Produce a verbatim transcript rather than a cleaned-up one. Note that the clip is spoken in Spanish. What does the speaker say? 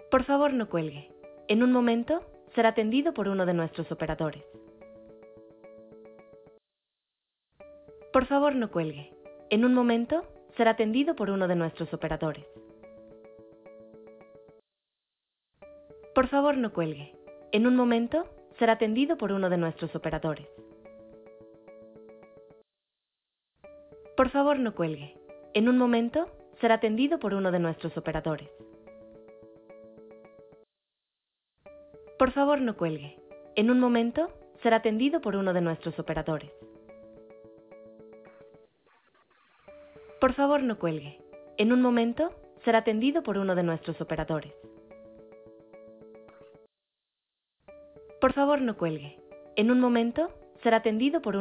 Por favor, no cuelgue. En un momento, será atendido por uno de nuestros operadores. Por favor, no cuelgue. En un momento, será atendido por uno de nuestros operadores. Por favor, no cuelgue. En un momento, será atendido por uno de nuestros operadores. Por favor, no cuelgue. En un momento, será atendido por uno de nuestros operadores. Por favor, no cuelgue. En un momento, será atendido por uno de nuestros operadores. Por favor, no cuelgue. En un momento, será atendido por uno de nuestros operadores. Por favor, no cuelgue. En un momento, será atendido por